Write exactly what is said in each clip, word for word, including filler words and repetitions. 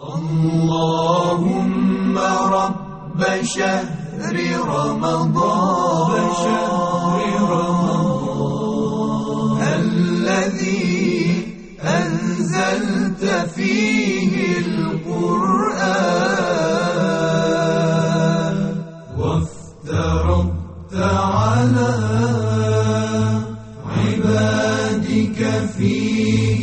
اللهم رب شهر رمضان الذي أنزلت فيه القرآن وافترضت على عبادك فيه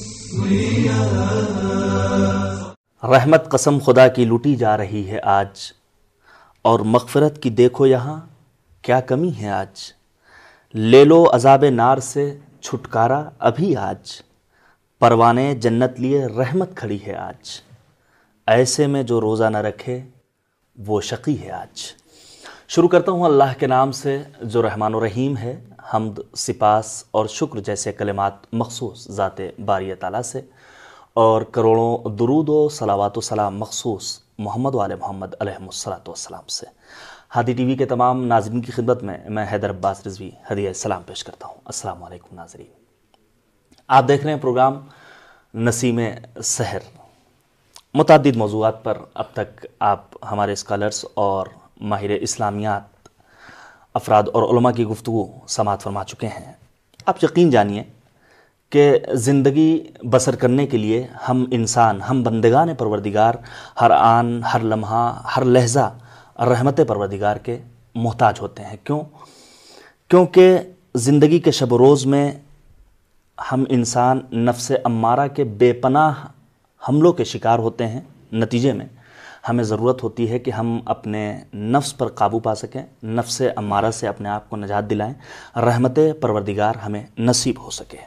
الصيام. رحمت قسم خدا کی لوٹی جا رہی ہے آج، اور مغفرت کی دیکھو یہاں کیا کمی ہے آج. لے لو عذاب نار سے چھٹکارا ابھی آج، پروانے جنت لیے رحمت کھڑی ہے آج. ایسے میں جو روزہ نہ رکھے وہ شقی ہے آج. شروع کرتا ہوں اللہ کے نام سے جو رحمان و رحیم ہے. حمد، سپاس اور شکر جیسے کلمات مخصوص ذات باری تعالیٰ سے، اور کروڑوں درود و صلوات و سلام مخصوص محمد و آل محمد علیہ الصلوۃ والسلام سے. ہادی ٹی وی کے تمام ناظرین کی خدمت میں میں حیدر عباس رضوی ہدیہ سلام پیش کرتا ہوں. السلام علیکم ناظرین. آپ دیکھ رہے ہیں پروگرام نسیم سحر. متعدد موضوعات پر اب تک آپ ہمارے اسکالرز اور ماہر اسلامیات افراد اور علماء کی گفتگو سماعت فرما چکے ہیں. آپ یقین جانیے کہ زندگی بسر کرنے کے لیے ہم انسان، ہم بندگان پروردگار ہر آن، ہر لمحہ، ہر لحظہ رحمت پروردگار کے محتاج ہوتے ہیں. کیوں؟ کیونکہ زندگی کے شب و روز میں ہم انسان نفس امارہ کے بے پناہ حملوں کے شکار ہوتے ہیں. نتیجے میں ہمیں ضرورت ہوتی ہے کہ ہم اپنے نفس پر قابو پا سکیں، نفس امارہ سے اپنے آپ کو نجات دلائیں، رحمت پروردگار ہمیں نصیب ہو سکے.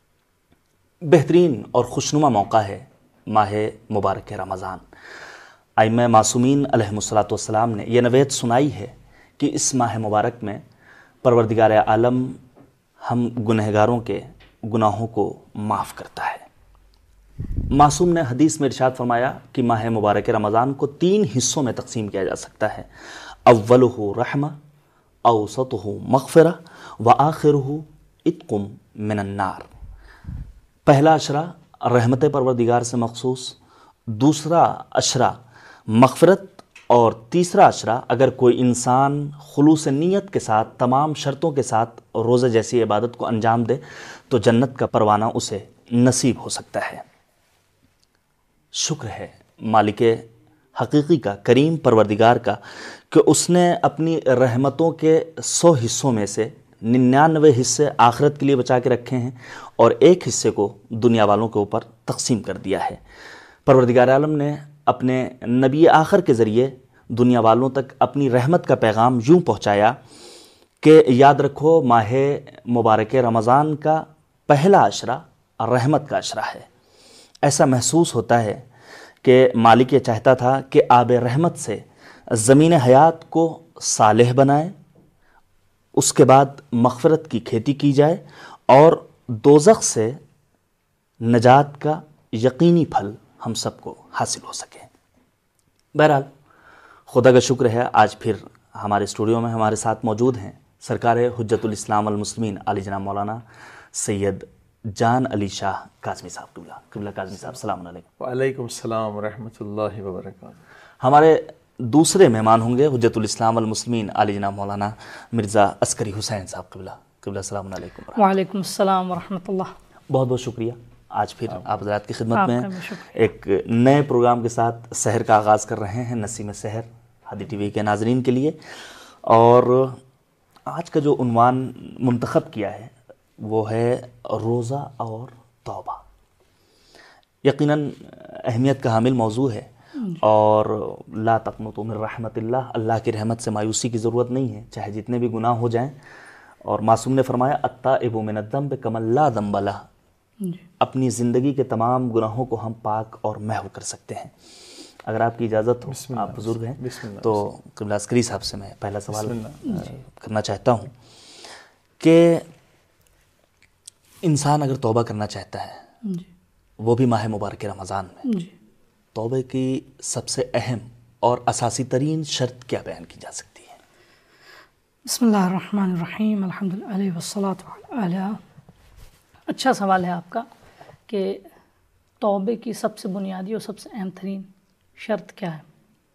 بہترین اور خوشنما موقع ہے ماہ مبارک رمضان. ائمہ معصومین علیہم الصلوۃ والسلام نے یہ نوید سنائی ہے کہ اس ماہ مبارک میں پروردگار عالم ہم گنہگاروں کے گناہوں کو معاف کرتا ہے. معصوم نے حدیث میں ارشاد فرمایا کہ ماہ مبارک رمضان کو تین حصوں میں تقسیم کیا جا سکتا ہے. اولہ رحمہ، اوسطہ مغفرہ، وآخرہ عتق من النار. پہلا اشرہ رحمت پروردگار سے مخصوص، دوسرا اشرہ مغفرت، اور تیسرا اشرہ اگر کوئی انسان خلوص نیت کے ساتھ تمام شرطوں کے ساتھ روزہ جیسی عبادت کو انجام دے تو جنت کا پروانہ اسے نصیب ہو سکتا ہے. شکر ہے مالک حقیقی کا، کریم پروردگار کا، کہ اس نے اپنی رحمتوں کے سو حصوں میں سے ننانوے حصے آخرت کے لیے بچا کے رکھے ہیں اور ایک حصے کو دنیا والوں کے اوپر تقسیم کر دیا ہے. پروردگار عالم نے اپنے نبی آخر کے ذریعے دنیا والوں تک اپنی رحمت کا پیغام یوں پہنچایا کہ یاد رکھو ماہ مبارک رمضان کا پہلا اشرہ رحمت کا اشرہ ہے. ایسا محسوس ہوتا ہے کہ مالک یہ چاہتا تھا کہ آب رحمت سے زمین حیات کو صالح بنائے، اس کے بعد مغفرت کی کھیتی کی جائے اور دوزخ سے نجات کا یقینی پھل ہم سب کو حاصل ہو سکے. بہرحال خدا کا شکر ہے آج پھر ہمارے اسٹوڈیو میں ہمارے ساتھ موجود ہیں سرکار حجت الاسلام والمسلمین علی جناب مولانا سید جان علی شاہ کاظمی صاحب. قبلہ قبلہ کاظمی صاحب السلام علیکم. وعلیکم السلام ورحمۃ اللہ وبرکاتہ. ہمارے دوسرے مہمان ہوں گے حجت الاسلام والمسلمین علی جناب مولانا مرزا عسکری حسین صاحب. قبلہ قبلہ السلام علیکم. وعلیکم السلام ورحمۃ اللہ. بہت بہت شکریہ. آج پھر آپ حضرات کی خدمت میں ایک نئے پروگرام کے ساتھ سحر کا آغاز کر رہے ہیں، نسیم سحر، ہادی ٹی وی کے ناظرین کے لیے. اور آج کا جو عنوان منتخب کیا ہے وہ ہے روزہ اور توبہ. یقیناً اہمیت کا حامل موضوع ہے اور لا تقنطوا من رحمت اللہ، اللہ کی رحمت سے مایوسی کی ضرورت نہیں ہے چاہے جتنے بھی گناہ ہو جائیں. اور معصوم نے فرمایا التائب من الذنب کمن لا ذنب لہ. اپنی زندگی کے تمام گناہوں کو ہم پاک اور محو کر سکتے ہیں. اگر آپ کی اجازت ہو، آپ بزرگ ہیں تو قبلہ عسکری صاحب سے میں پہلا سوال کرنا چاہتا ہوں کہ انسان اگر توبہ کرنا چاہتا ہے وہ بھی ماہ مبارک رمضان میں، توبہ کی سب سے اہم اور اساسی ترین شرط کیا بیان کی جا سکتی ہے؟ بسم اللہ الرحمن الرحیم، الحمدللہ والصلاۃ علی. اچھا سوال ہے آپ کا کہ توبے کی سب سے بنیادی اور سب سے اہم ترین شرط کیا ہے؟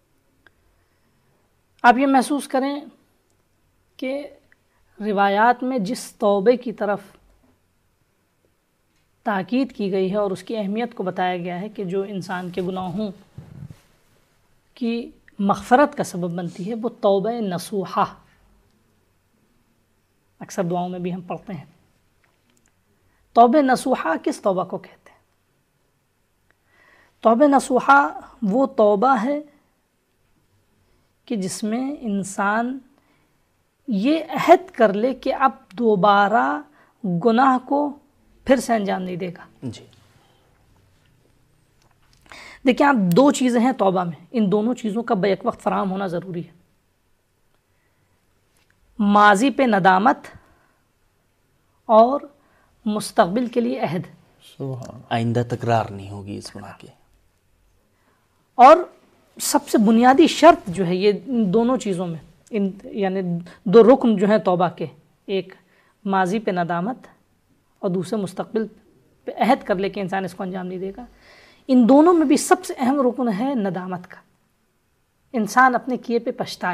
آپ یہ محسوس کریں کہ روایات میں جس توبے کی طرف تاکید کی گئی ہے اور اس کی اہمیت کو بتایا گیا ہے کہ جو انسان کے گناہوں کی مغفرت کا سبب بنتی ہے، وہ توبہ نصوحہ، اکثر دعاؤں میں بھی ہم پڑھتے ہیں۔ توبہ نصوحہ کس توبہ کو کہتے ہیں؟ توبہ نصوحہ وہ توبہ ہے کہ جس میں انسان یہ عہد کر لے کہ اب دوبارہ گناہ کو پھر سے انجام نہیں دے گا۔ جی دیکھیں آپ، دو چیزیں ہیں توبہ میں، ان دونوں چیزوں کا بیک وقت فراہم ہونا ضروری ہے۔ ماضی پہ ندامت اور مستقبل کے لیے عہد، سبحان آئندہ تکرار نہیں ہوگی اس گناہ کے۔ اور سب سے بنیادی شرط جو ہے یہ ان دونوں چیزوں میں، ان یعنی دو رکن جو ہیں توبہ کے، ایک ماضی پہ ندامت اور دوسرے مستقبل پہ عہد کر لے کہ انسان اس کو انجام نہیں دے گا، ان دونوں میں بھی سب سے اہم رکن ہے ندامت کا۔ انسان اپنے کیے پہ پچھتائے۔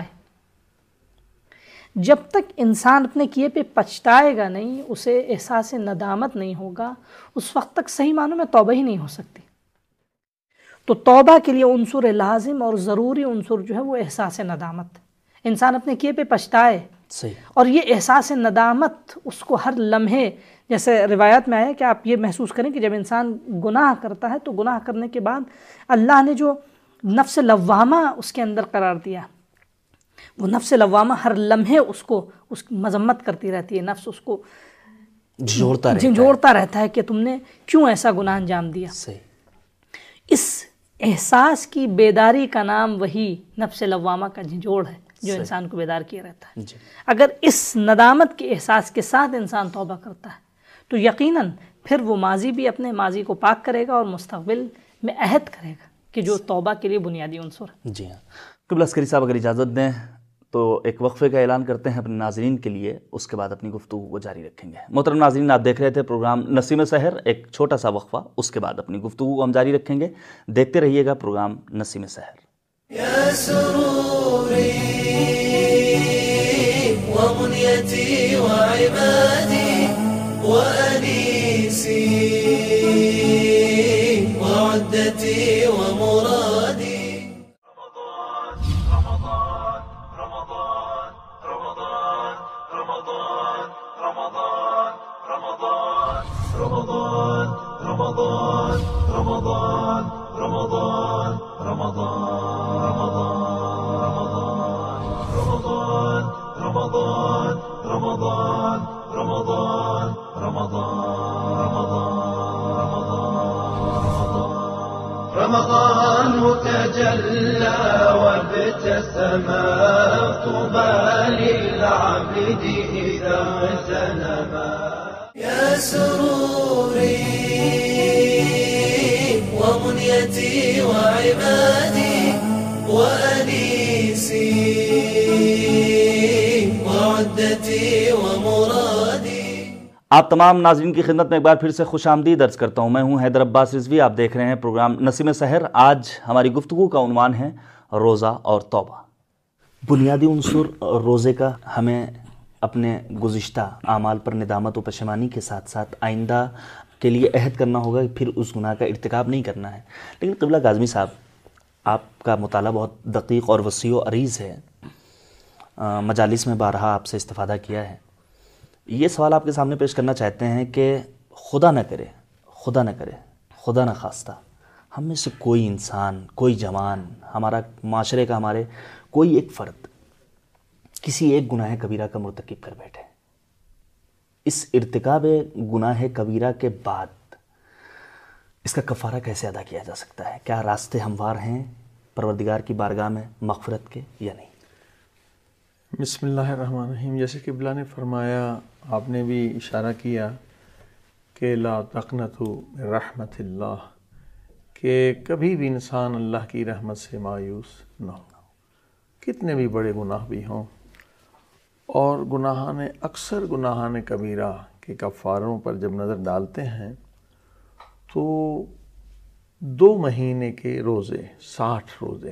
جب تک انسان اپنے کیے پہ پچھتائے گا نہیں، اسے احساس ندامت نہیں ہوگا، اس وقت تک صحیح معنوں میں توبہ ہی نہیں ہو سکتی۔ تو توبہ کے لیے عنصر لازم اور ضروری عنصر جو ہے وہ احساس ندامت۔ انسان اپنے کیے پہ پچھتائے، صحیح، اور یہ احساس ندامت اس کو ہر لمحے، جیسے روایات میں آیا کہ آپ یہ محسوس کریں کہ جب انسان گناہ کرتا ہے تو گناہ کرنے کے بعد اللہ نے جو نفس لوامہ اس کے اندر قرار دیا، وہ نفس لوامہ ہر لمحے اس کو اس کی مذمت کرتی رہتی ہے، نفس اس کو جھنجھوڑتا رہتا ہے۔ جھنجھوڑتا رہتا ہے کہ تم نے کیوں ایسا گناہ انجام دیا۔ صحیح، اس احساس کی بیداری کا نام وہی نفس لوامہ کا جھنجھوڑ ہے جو صحیح، انسان کو بیدار کیے رہتا ہے۔ جی اگر اس ندامت کے احساس کے ساتھ انسان توبہ کرتا ہے تو یقیناً پھر وہ ماضی بھی اپنے ماضی کو پاک کرے گا اور مستقبل میں عہد کرے گا کہ جو توبہ کے لیے بنیادی عنصر ہے۔ جی ہاں۔ قبلہ عسکری صاحب اگر اجازت دیں تو ایک وقفے کا اعلان کرتے ہیں اپنے ناظرین کے لیے، اس کے بعد اپنی گفتگو کو جاری رکھیں گے۔ محترم ناظرین، آپ دیکھ رہے تھے پروگرام نسیم سحر، ایک چھوٹا سا وقفہ، اس کے بعد اپنی گفتگو کو ہم جاری رکھیں گے۔ دیکھتے رہیے گا پروگرام نسیم سحر۔ يا سروري ومنيتي وعمادي وأنيسي وعدتي ومرادي. رمضان رمضان رمضان رمضان رمضان رمضان رمضان رمضان رمضان رمضان رمضان رمضان رمضان رمضان رمضان رمضان رمضان رمضان تجلى وابتسم طوبى للعبد إذا اغتنما. يا سروري ومنيتي وعمادي وأنيسي وعدتي ومرادي. آپ تمام ناظرین کی خدمت میں ایک بار پھر سے خوش آمدید عرض کرتا ہوں۔ میں ہوں حیدر عباس رضوی، آپ دیکھ رہے ہیں پروگرام نسیم سحر۔ آج ہماری گفتگو کا عنوان ہے روزہ اور توبہ۔ بنیادی عنصر روزے کا ہمیں اپنے گزشتہ اعمال پر ندامت و پشیمانی کے ساتھ ساتھ آئندہ کے لیے عہد کرنا ہوگا کہ پھر اس گناہ کا ارتکاب نہیں کرنا ہے۔ لیکن قبلہ کاظمی صاحب، آپ کا مطالعہ بہت دقیق اور وسیع و عریض ہے، مجالس میں بارہا آپ سے استفادہ کیا ہے۔ یہ سوال آپ کے سامنے پیش کرنا چاہتے ہیں کہ خدا نہ کرے خدا نہ کرے خدا نہ خواستہ ہم میں سے کوئی انسان، کوئی جوان، ہمارا معاشرے کا ہمارے کوئی ایک فرد کسی ایک گناہ کبیرہ کا مرتکب کر بیٹھے، اس ارتکاب گناہ کبیرہ کے بعد اس کا کفارہ کیسے ادا کیا جا سکتا ہے؟ کیا راستے ہموار ہیں پروردگار کی بارگاہ میں مغفرت کے یا نہیں؟ بسم اللہ الرحمن الرحیم۔ جیسے کہ قبلہ نے فرمایا، آپ نے بھی اشارہ کیا کہ لا تقنطوا من رحمت اللہ، کہ کبھی بھی انسان اللہ کی رحمت سے مایوس نہ ہو، کتنے بھی بڑے گناہ بھی ہوں۔ اور گناہان اکثر گناہان کبیرہ کے کفاروں پر جب نظر ڈالتے ہیں تو دو مہینے کے روزے، ساٹھ روزے،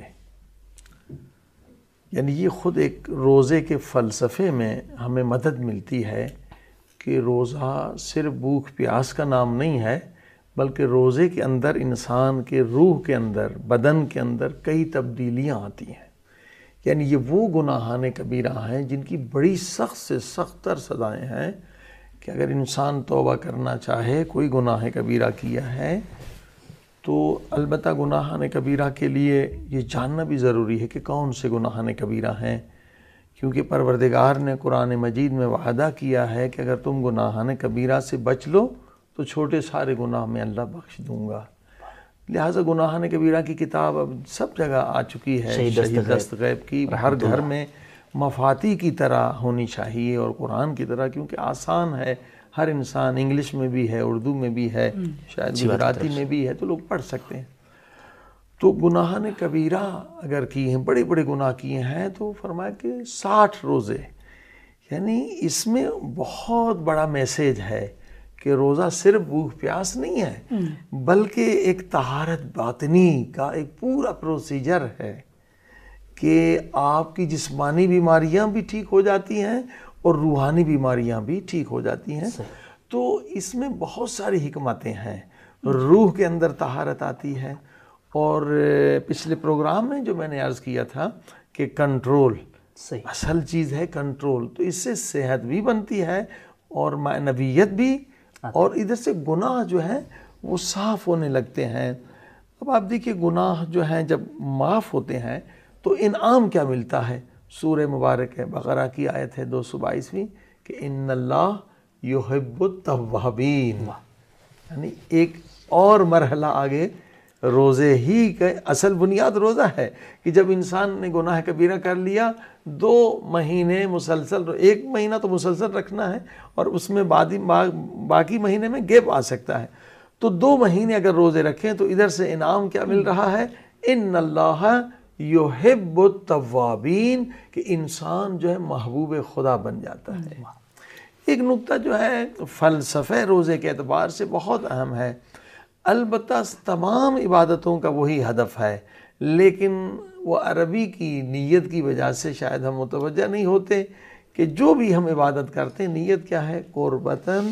یعنی یہ خود ایک روزے کے فلسفے میں ہمیں مدد ملتی ہے کہ روزہ صرف بھوک پیاس کا نام نہیں ہے، بلکہ روزے کے اندر انسان کے روح کے اندر، بدن کے اندر کئی تبدیلیاں آتی ہیں. یعنی یہ وہ گناہان کبیرہ ہیں جن کی بڑی سخت سے سخت تر سزائیں ہیں کہ اگر انسان توبہ کرنا چاہے، کوئی گناہ کبیرہ کیا ہے، تو البتہ گناہان کبیرہ کے لیے یہ جاننا بھی ضروری ہے کہ کون سے گناہان کبیرہ ہیں، کیونکہ پروردگار نے قرآن مجید میں وعدہ کیا ہے کہ اگر تم گناہان کبیرہ سے بچ لو تو چھوٹے سارے گناہ میں اللہ بخش دوں گا. لہٰذا گناہان کبیرہ کی کتاب اب سب جگہ آ چکی ہے، شہید دست غیب کی ہر گھر میں مفاتی کی طرح ہونی چاہیے اور قرآن کی طرح، کیونکہ آسان ہے، ہر انسان، انگلش میں بھی ہے، اردو میں بھی ہے، شاید گجراتی میں بھی ہے، تو لوگ پڑھ سکتے ہیں. تو گناہان کبیرہ اگر کیے ہیں، بڑے بڑے گناہ کیے ہیں، تو فرمایا کہ ساٹھ روزے، یعنی اس میں بہت بڑا میسیج ہے کہ روزہ صرف بھوک پیاس نہیں ہے، بلکہ ایک طہارت باطنی کا ایک پورا پروسیجر ہے کہ آپ کی جسمانی بیماریاں بھی ٹھیک ہو جاتی ہیں اور روحانی بیماریاں بھی ٹھیک ہو جاتی ہیں. تو اس میں بہت ساری حکمتیں ہیں. روح کے اندر طہارت آتی ہے، اور پچھلے پروگرام میں جو میں نے عرض کیا تھا کہ کنٹرول اصل چیز ہے، کنٹرول. تو اس سے صحت بھی بنتی ہے اور معنویت بھی، اور ادھر سے گناہ جو ہیں وہ صاف ہونے لگتے ہیں. اب آپ دیکھیے گناہ جو ہیں جب معاف ہوتے ہیں تو انعام کیا ملتا ہے. سورہ مبارک ہے، بقرہ کی آیت ہے دو سو بائیسویں کہ ان اللہ یحب التوابین، یعنی ایک اور مرحلہ آگے روزے ہی کا اصل بنیاد روزہ ہے کہ جب انسان نے گناہ کبیرہ کر لیا، دو مہینے مسلسل، ایک مہینہ تو مسلسل رکھنا ہے اور اس میں باقی مہینے میں گیپ آ سکتا ہے، تو دو مہینے اگر روزے رکھیں تو ادھر سے انعام کیا مل رہا ہے، ان اللہ یحب التوابین، کہ انسان جو ہے محبوب خدا بن جاتا ہے. ایک نقطہ جو ہے فلسفہ روزے کے اعتبار سے بہت اہم ہے. البتہ تمام عبادتوں کا وہی ہدف ہے، لیکن وہ عربی کی نیت کی وجہ سے شاید ہم متوجہ نہیں ہوتے کہ جو بھی ہم عبادت کرتے ہیں نیت کیا ہے، قربتاً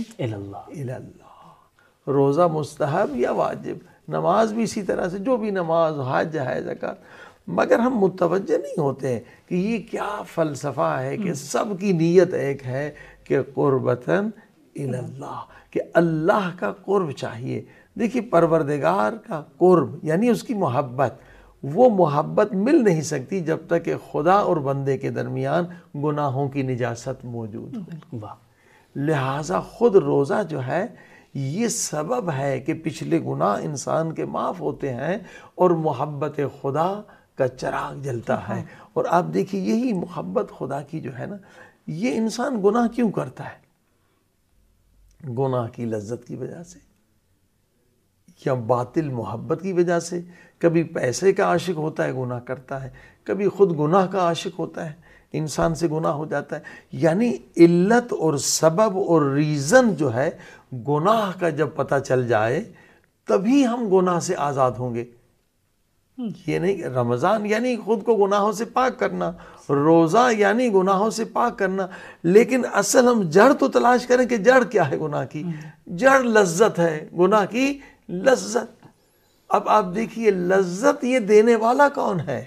اللہ. روزہ مستحب یا واجب، نماز بھی اسی طرح سے، جو بھی نماز، حج ہے، زکوٰۃ، مگر ہم متوجہ نہیں ہوتے کہ یہ کیا فلسفہ ہے کہ سب کی نیت ایک ہے کہ قربتاً اللہ، کہ اللہ کا قرب چاہیے. دیکھیے پروردگار کا قرب یعنی اس کی محبت، وہ محبت مل نہیں سکتی جب تک کہ خدا اور بندے کے درمیان گناہوں کی نجاست موجود ہو. لہٰذا خود روزہ جو ہے یہ سبب ہے کہ پچھلے گناہ انسان کے معاف ہوتے ہیں اور محبت خدا کا چراغ جلتا ہے. اور آپ دیکھیے یہی محبت خدا کی جو ہے نا، یہ انسان گناہ کیوں کرتا ہے؟ گناہ کی لذت کی وجہ سے یا باطل محبت کی وجہ سے. کبھی پیسے کا عاشق ہوتا ہے گناہ کرتا ہے، کبھی خود گناہ کا عاشق ہوتا ہے انسان سے گناہ ہو جاتا ہے. یعنی علت اور سبب اور ریزن جو ہے گناہ کا جب پتہ چل جائے تبھی ہم گناہ سے آزاد ہوں گے. یہ نہیں رمضان یعنی خود کو گناہوں سے پاک کرنا، روزہ یعنی گناہوں سے پاک کرنا، لیکن اصل ہم جڑ تو تلاش کریں کہ جڑ کیا ہے گناہ کی. جڑ لذت ہے، گناہ کی لذت. اب آپ دیکھیے لذت یہ دینے والا کون ہے؟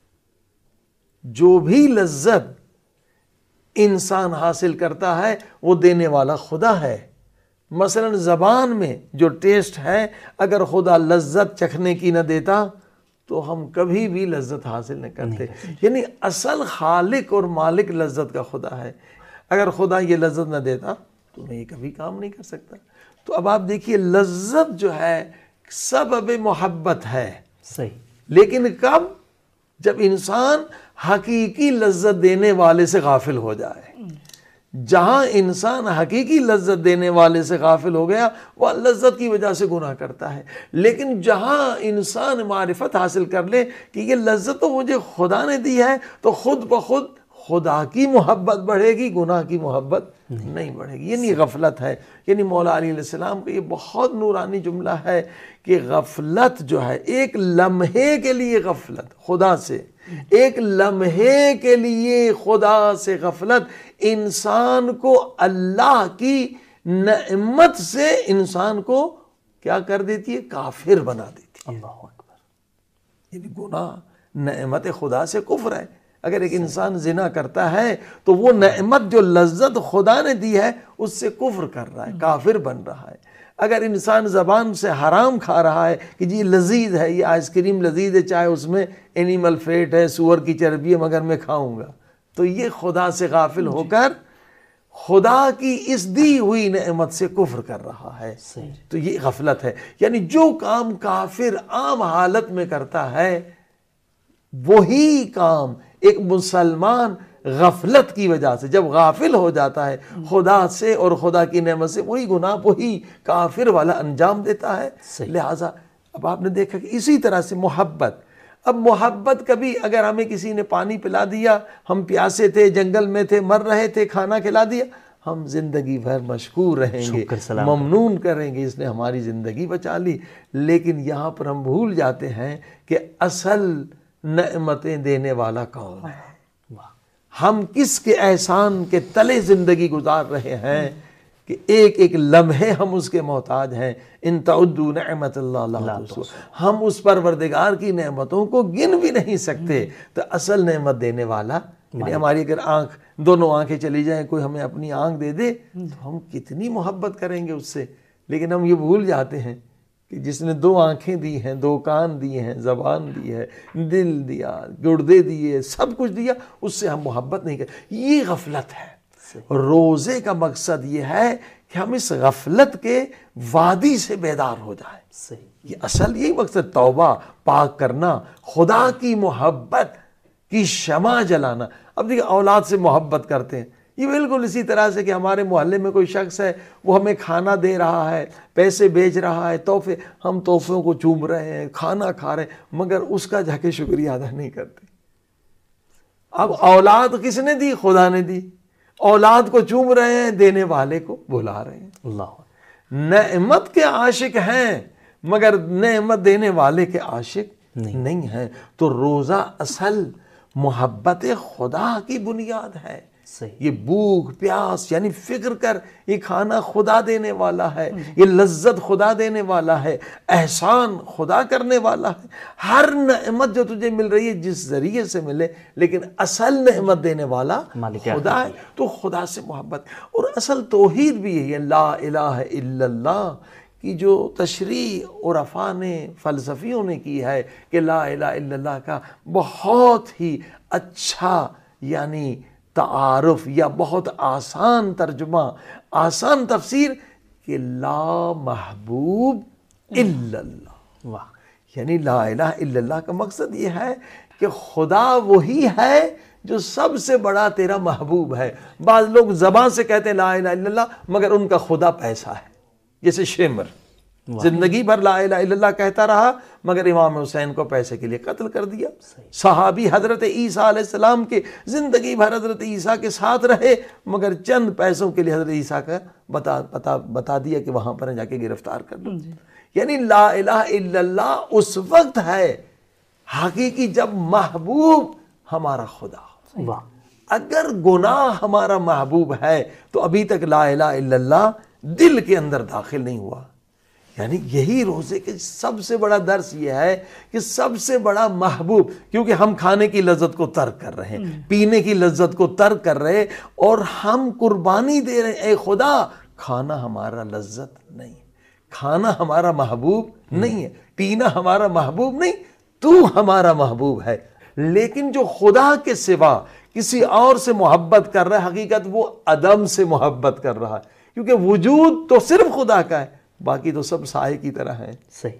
جو بھی لذت انسان حاصل کرتا ہے وہ دینے والا خدا ہے. مثلا زبان میں جو ٹیسٹ ہے اگر خدا لذت چکھنے کی نہ دیتا تو ہم کبھی بھی لذت حاصل نہیں کرتے. یعنی اصل خالق اور مالک لذت کا خدا ہے. اگر خدا یہ لذت نہ دیتا تو میں یہ کبھی کام نہیں کر سکتا. تو اب آپ دیکھیے لذت جو ہے سبب محبت ہے، صحیح، لیکن کب؟ جب انسان حقیقی لذت دینے والے سے غافل ہو جائے. جہاں انسان حقیقی لذت دینے والے سے غافل ہو گیا وہ لذت کی وجہ سے گناہ کرتا ہے. لیکن جہاں انسان معرفت حاصل کر لے کہ یہ لذت تو مجھے خدا نے دی ہے تو خود بخود خدا کی محبت بڑھے گی، گناہ کی محبت نہیں بڑھے گی. یعنی غفلت ہے. یعنی مولا علی علیہ السلام کا یہ بہت نورانی جملہ ہے کہ غفلت جو ہے، ایک لمحے کے لیے غفلت خدا سے، ایک لمحے کے لیے خدا سے غفلت انسان کو اللہ کی نعمت سے انسان کو کیا کر دیتی ہے؟ کافر بنا دیتی ہے. اللہ اکبر. یعنی گناہ نعمت خدا سے کفر ہے. اگر ایک انسان زنا کرتا ہے تو وہ نعمت جو لذت خدا نے دی ہے اس سے کفر کر رہا ہے، کافر بن رہا ہے. اگر انسان زبان سے حرام کھا رہا ہے کہ جی لذیذ ہے، یہ آئس کریم لذیذ ہے، چاہے اس میں اینیمل فیٹ ہے، سور کی چربی ہے، مگر میں کھاؤں گا، تو یہ خدا سے غافل ہو کر خدا کی اس دی ہوئی نعمت سے کفر کر رہا ہے. تو یہ غفلت ہے. یعنی جو کام کافر عام حالت میں کرتا ہے وہی کام ایک مسلمان غفلت کی وجہ سے جب غافل ہو جاتا ہے خدا سے اور خدا کی نعمت سے، وہی گناہ وہی کافر والا انجام دیتا ہے. لہٰذا اب آپ نے دیکھا کہ اسی طرح سے محبت، اب محبت کبھی اگر ہمیں کسی نے پانی پلا دیا، ہم پیاسے تھے، جنگل میں تھے، مر رہے تھے، کھانا کھلا دیا، ہم زندگی بھر مشکور رہیں گے، ممنون کریں گے، اس نے ہماری زندگی بچا لی. لیکن یہاں پر ہم بھول جاتے ہیں کہ اصل نعمتیں دینے والا کون ہے. ہم کس کے احسان کے تلے زندگی گزار رہے ہیں کہ ایک ایک لمحے ہم اس کے محتاج ہیں. ان تعدوا نعمت اللہ لا تحصوها. ہم اس پروردگار کی نعمتوں کو گن بھی نہیں سکتے. تو اصل نعمت دینے والا، یعنی ہماری اگر آنکھ دونوں آنکھیں چلی جائیں، کوئی ہمیں اپنی آنکھ دے دے تو ہم کتنی محبت کریں گے اس سے. لیکن ہم یہ بھول جاتے ہیں کہ جس نے دو آنکھیں دی ہیں، دو کان دیے ہیں، زبان دی ہے، دل دیا، گردے دیے، سب کچھ دیا، اس سے ہم محبت نہیں کرتے. یہ غفلت ہے. روزے کا مقصد یہ ہے کہ ہم اس غفلت کے وادی سے بیدار ہو جائیں. یہ اصل یہی مقصد، توبہ، پاک کرنا، خدا کی محبت کی شمع جلانا. اب دیکھیں اولاد سے محبت کرتے ہیں، یہ بالکل اسی طرح سے کہ ہمارے محلے میں کوئی شخص ہے، وہ ہمیں کھانا دے رہا ہے، پیسے بیچ رہا ہے، تحفے، ہم تحفوں کو چوم رہے ہیں، کھانا کھا رہے ہیں، مگر اس کا جا کے شکریہ ادا نہیں کرتے. اب اولاد کس نے دی؟ خدا نے دی. اولاد کو چوم رہے ہیں، دینے والے کو بلا رہے ہیں. اللہ نعمت کے عاشق ہیں مگر نعمت دینے والے کے عاشق نہیں ہیں. تو روزہ اصل محبت خدا کی بنیاد ہے. یہ بھوک پیاس یعنی فکر کر، یہ کھانا خدا دینے والا ہے، یہ لذت خدا دینے والا ہے، احسان خدا کرنے والا ہے. ہر نعمت جو تجھے مل رہی ہے جس ذریعے سے ملے، لیکن اصل نعمت دینے والا خدا ہے. تو خدا سے محبت. اور اصل توحید بھی یہی ہے، لا الہ الا اللہ کی جو تشریح عرفاء نے، فلسفیوں نے کی ہے کہ لا الہ الا اللہ کا بہت ہی اچھا یعنی تعارف یا بہت آسان ترجمہ، آسان تفسیر کہ لا محبوب الا اللہ. واہ. یعنی لا الہ الا اللہ کا مقصد یہ ہے کہ خدا وہی ہے جو سب سے بڑا تیرا محبوب ہے. بعض لوگ زبان سے کہتے ہیں لا الہ الا اللہ مگر ان کا خدا پیسہ ہے، جیسے شیمر زندگی بھر لا الہ الا اللہ کہتا رہا مگر امام حسین کو پیسے کے لیے قتل کر دیا. صحابی حضرت عیسیٰ علیہ السلام کے زندگی بھر حضرت عیسیٰ کے ساتھ رہے مگر چند پیسوں کے لیے حضرت عیسیٰ کا بتا بتا بتا دیا کہ وہاں پر جا کے گرفتار کر دو. یعنی لا الہ الا اللہ اس وقت ہے حقیقی جب محبوب ہمارا خدا ہو. اگر گناہ ہمارا محبوب ہے تو ابھی تک لا الہ الا اللہ دل کے اندر داخل نہیں ہوا. یعنی یہی روزے کے سب سے بڑا درس یہ ہے کہ سب سے بڑا محبوب، کیونکہ ہم کھانے کی لذت کو ترک کر رہے ہیں، پینے کی لذت کو ترک کر رہے اور ہم قربانی دے رہے ہیں، اے خدا کھانا ہمارا لذت نہیں، کھانا ہمارا محبوب نہیں ہے، پینا ہمارا محبوب نہیں، تو ہمارا محبوب ہے. لیکن جو خدا کے سوا کسی اور سے محبت کر رہا ہے حقیقت وہ عدم سے محبت کر رہا ہے، کیونکہ وجود تو صرف خدا کا ہے، باقی تو سب سائے کی طرح ہیں. صحیح.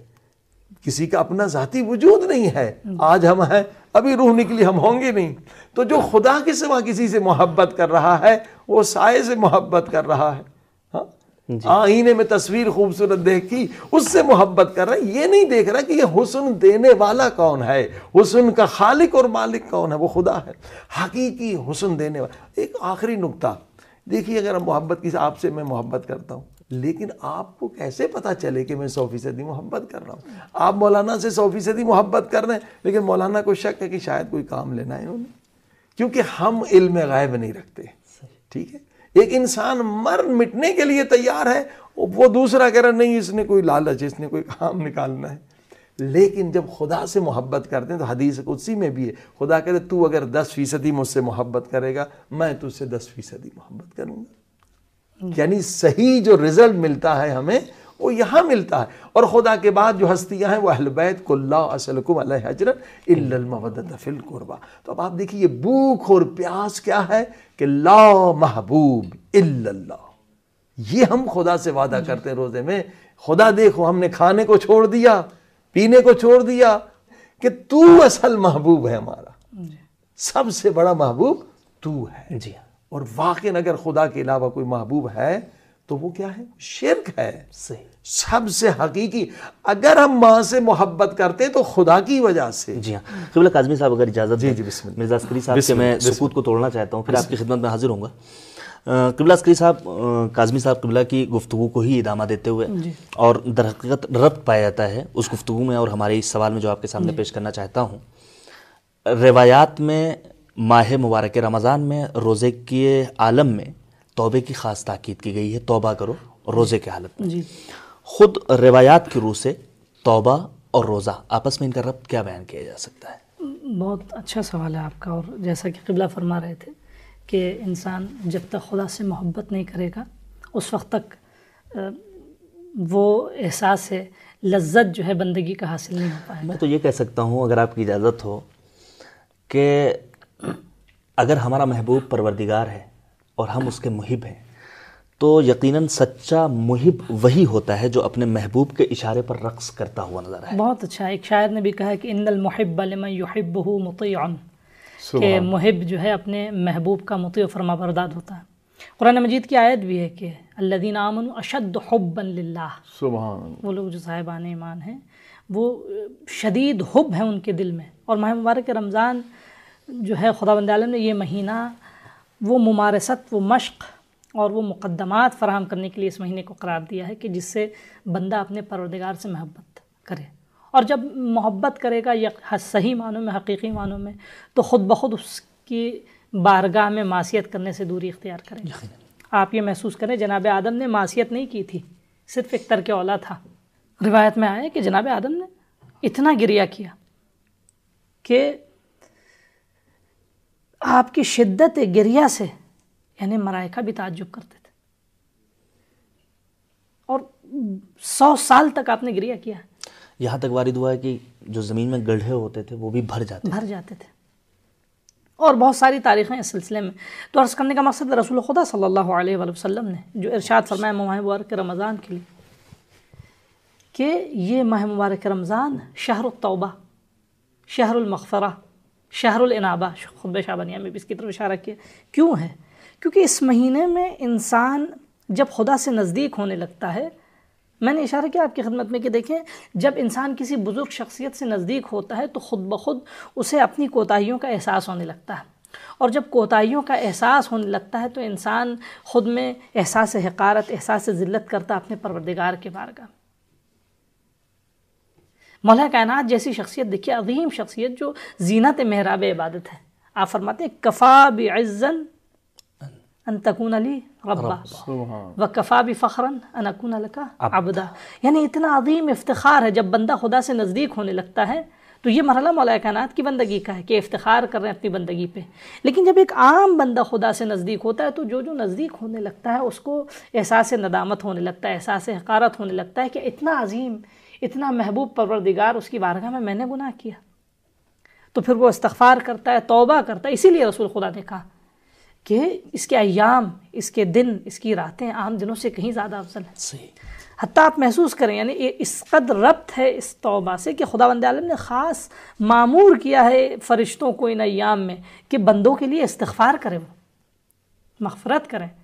کسی کا اپنا ذاتی وجود نہیں ہے. آج ہم ہیں، ابھی روح نکلی ہم ہوں گے نہیں. تو جو خدا کے سوا کسی سے محبت کر رہا ہے وہ سائے سے محبت کر رہا ہے. ہاں آئینے میں تصویر خوبصورت دیکھی اس سے محبت کر رہا ہے، یہ نہیں دیکھ رہا کہ یہ حسن دینے والا کون ہے، حسن کا خالق اور مالک کون ہے، وہ خدا ہے، حقیقی حسن دینے والا۔ ایک آخری نقطہ دیکھیے، اگر ہم محبت کی، آپ سے میں محبت کرتا ہوں، لیکن آپ کو کیسے پتہ چلے کہ میں سو فیصدی محبت کر رہا ہوں؟ آپ مولانا سے سو فیصدی محبت کر رہے ہیں، لیکن مولانا کو شک ہے کہ شاید کوئی کام لینا ہے انہوں نے، کیونکہ ہم علم غیب نہیں رکھتے، ٹھیک ہے؟ ایک انسان مر مٹنے کے لیے تیار ہے، وہ دوسرا کہہ رہا نہیں اس نے کوئی لالچ، اس نے کوئی کام نکالنا ہے۔ لیکن جب خدا سے محبت کرتے ہیں تو حدیث قدسی میں بھی ہے، خدا کہتے تو اگر دس فیصدی مجھ سے محبت کرے گا میں تجھ سے دس فیصدی محبت کروں گا۔ یعنی صحیح جو رزلٹ ملتا ہے ہمیں وہ یہاں ملتا ہے۔ اور خدا کے بعد جو ہستیاں ہیں وہ اہل بیت، قل لا اسألکم علیہ اجرا الا المودۃ فی القربى۔ تو اب آپ دیکھیے یہ بھوک اور پیاس کیا ہے کہ لا محبوب الا اللہ، یہ ہم خدا سے وعدہ کرتے ہیں روزے میں، خدا دیکھو ہم نے کھانے کو چھوڑ دیا، پینے کو چھوڑ دیا، کہ تو اصل محبوب ہے ہمارا، سب سے بڑا محبوب تو ہے۔ جی اور واقعاً اگر خدا کے علاوہ کوئی محبوب ہے تو وہ کیا ہے؟ شرک ہے۔ صحیح، سب سے حقیقی اگر ہم ماں سے محبت کرتے تو خدا کی وجہ سے۔ جی ہاں قبلہ کاظمی صاحب اگر اجازت جی دیں، جی بسم اللہ۔ مرزا عسکری صاحب سے میں سکوت کو توڑنا چاہتا ہوں، پھر آپ کی خدمت میں حاضر ہوں گا۔ قبلہ عسکری صاحب، کاظمی صاحب قبلہ کی گفتگو کو ہی ادامہ دیتے ہوئے اور در حقیقت ربط پایا جاتا ہے اس گفتگو میں اور ہمارے اس سوال میں جو آپ کے سامنے پیش کرنا چاہتا ہوں، روایات میں ماہ مبارک رمضان میں روزے کے عالم میں توبے کی خاص تاکید کی گئی ہے، توبہ کرو روزے کے حالت میں۔ جی خود روایات کی روح سے توبہ اور روزہ آپس میں ان کا ربط کیا بیان کیا جا سکتا ہے؟ بہت اچھا سوال ہے آپ کا، اور جیسا کہ قبلہ فرما رہے تھے کہ انسان جب تک خدا سے محبت نہیں کرے گا اس وقت تک وہ احساس ہے لذت جو ہے بندگی کا حاصل نہیں ہو پائے گا۔ میں تو یہ کہہ سکتا ہوں اگر آپ کی اجازت ہو کہ اگر ہمارا محبوب پروردگار ہے اور ہم اس کے محب ہیں تو یقیناً سچا محب وہی ہوتا ہے جو اپنے محبوب کے اشارے پر رقص کرتا ہوا نظر آئے۔ بہت اچھا، ایک شاعر نے بھی کہا کہ ان المحب لمن یحبہ مطیع، کہ محب جو ہے اپنے محبوب کا مطیع و فرما بردار ہوتا ہے۔ قرآن مجید کی آیت بھی ہے کہ الذین آمنوا اشد حبا للہ، سبحان، وہ لوگ جو صاحبان ایمان ہیں وہ شدید حب ہے ان کے دل میں۔ اور ماہ مبارک رمضان جو ہے خداوند عالم نے یہ مہینہ وہ ممارست، وہ مشق اور وہ مقدمات فراہم کرنے کے لیے اس مہینے کو قرار دیا ہے کہ جس سے بندہ اپنے پروردگار سے محبت کرے، اور جب محبت کرے گا یہ صحیح معنوں میں، حقیقی معنوں میں، تو خود بخود اس کی بارگاہ میں معصیت کرنے سے دوری اختیار کرے گا۔ آپ یہ محسوس کریں جناب آدم نے معصیت نہیں کی تھی، صرف ایک ترک اولا تھا۔ روایت میں آیا کہ جناب آدم نے اتنا گریہ کیا کہ آپ کی شدت گریہ سے یعنی ملائکہ بھی تعجب کرتے تھے، اور سو سال تک آپ نے گریہ کیا، یہاں تک وارد ہوا ہے کہ جو زمین میں گڑھے ہوتے تھے وہ بھی بھر جاتے بھر جاتے تھے، اور بہت ساری تاریخیں اس سلسلے میں۔ تو عرض کرنے کا مقصد رسول خدا صلی اللہ علیہ وآلہ وسلم نے جو ارشاد فرمایا ماہ مبارک رمضان کے لیے کہ یہ ماہ مبارک رمضان شہر التوبہ، شہر المغفرہ، شہر الانابہ، خطبہ شعبانیہ میں بھی اس کی طرف اشارہ کیا۔ کیوں ہے؟ کیونکہ اس مہینے میں انسان جب خدا سے نزدیک ہونے لگتا ہے، میں نے اشارہ کیا آپ کی خدمت میں کہ دیکھیں جب انسان کسی بزرگ شخصیت سے نزدیک ہوتا ہے تو خود بخود اسے اپنی کوتاہیوں کا احساس ہونے لگتا ہے، اور جب کوتاہیوں کا احساس ہونے لگتا ہے تو انسان خود میں احساس حقارت، احساس ذلت کرتا اپنے پروردگار کے بارگاہ۔ مولا کائنات جیسی شخصیت دیکھیے، عظیم شخصیت جو زینت محراب عبادت ہے، آپ فرماتے ہیں کفا بعزن ان تکون لی ربا وکفا بفخرا ان اکون لک عبدا، یعنی اتنا عظیم افتخار ہے جب بندہ خدا سے نزدیک ہونے لگتا ہے تو یہ مرحلہ مولا کائنات کی بندگی کا ہے کہ افتخار کر رہے ہیں اپنی بندگی پہ۔ لیکن جب ایک عام بندہ خدا سے نزدیک ہوتا ہے تو جو جو نزدیک ہونے لگتا ہے اس کو احساس ندامت ہونے لگتا ہے، احساس حقارت ہونے لگتا ہے کہ اتنا عظیم، اتنا محبوب پروردگار اس کی بارگاہ میں میں نے گناہ کیا، تو پھر وہ استغفار کرتا ہے، توبہ کرتا ہے۔ اسی لیے رسول خدا نے کہا کہ اس کے ایام، اس کے دن، اس کی راتیں عام دنوں سے کہیں زیادہ افضل ہیں۔ صحیح، حتیٰ آپ محسوس کریں یعنی اس قدر ربط ہے اس توبہ سے کہ خداوند عالم نے خاص معمور کیا ہے فرشتوں کو ان ایام میں کہ بندوں کے لیے استغفار کریں، وہ مغفرت کریں۔